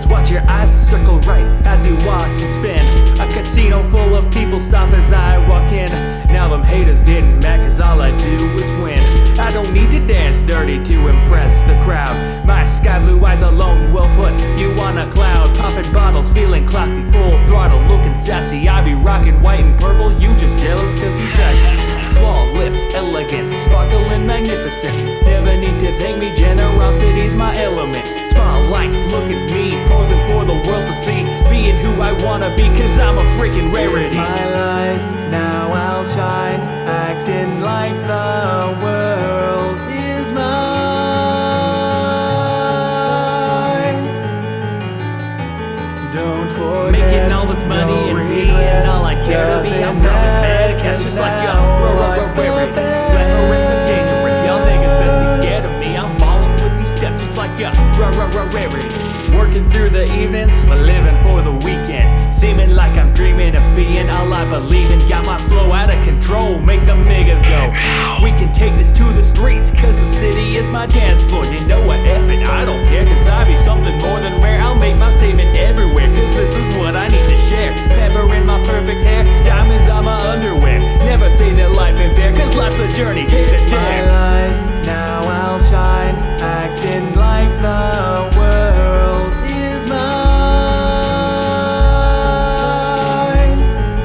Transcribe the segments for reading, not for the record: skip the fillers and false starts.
haters, watch your eyes circle right as you watch and spin. A casino full of people stop as I walk in. Now them haters getting mad cause all I do is win. I don't need to dance dirty to impress the crowd. My sky blue eyes alone will put you on a cloud. Popping bottles, feeling classy, full throttle, looking sassy. I be rocking white and purple, you just jealous cause you trashy. Flawless elegance, sparkling magnificence. Never need to thank me, generosity's my element. Spotlights, look at me, posing for the world to see. Being who I wanna be, cause I'm a freaking rarity. It's my life, now I'll shine, acting like the world is mine. Don't forget, making all this money and being all I care to be. I'm dropping bad cash just like yo, rarity. Glamorous and dangerous, y'all niggas best be scared of me. I'm ballin' with these steps just like yo, rarity. Working through the evenings, but living for the weekend. Seeming like I'm dreaming of being all I believe in. Got my flow out of control, make them niggas go. We can take this to the streets, cause the city is my dance floor. You know what, F it, I don't care, cause I be something more than rare. I'll make my statement everywhere, cause this is what I need to share. Pepper in my perfect hair, diamonds on my underwear. Never say that life ain't fair, cause life's a journey, take this my dare. life, now I'll shine, acting like the world is mine.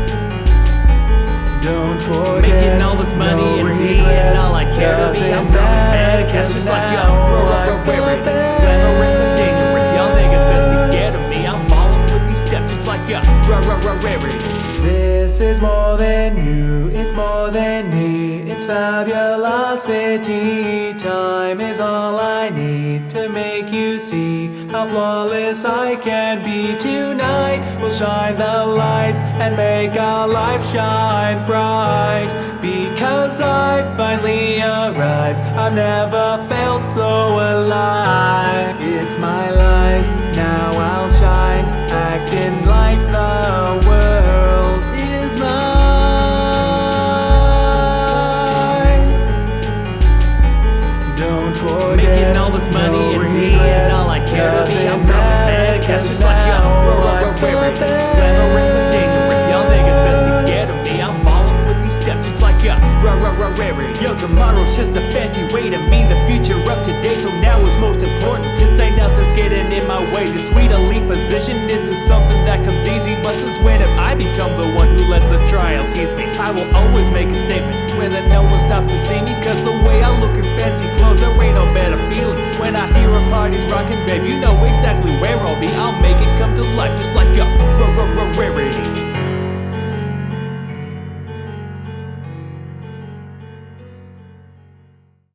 Don't forget, making all this money and being all I care to be. I'm dropping bad cash just like yo, rarity. Glamorous and dangerous, y'all niggas best be scared of me. I'm ballin' with these steps just like yo, rarity. This is more than you, it's more than me, it's fabulosity. Time is all I need to make you see how flawless I can be. Tonight we'll shine the lights and make our life shine bright. Because I finally arrived, I've never felt so alive. It's my life, now I'll shine, acting like the world is mine. Don't forget, making all this money and being all I care to be. I'm dropping bad cash just like yo, rarity. Glamorous and dangerous, y'all niggas best be scared of me. I'm ballin' with these steps just like yo, rarity. Yo, tomorrow's just a fancy way to mean the future of today. So now is most important to say nothing's getting in my way. The sweet elite position isn't something that comes easy, but since when have I become the one who lets a trial tease me? I will always make a statement whether no one stops to see me, cause the way I look in fancy clothes, there ain't no better feeling. When I hear a party's rockin', babe, you know exactly where I'll be. I'll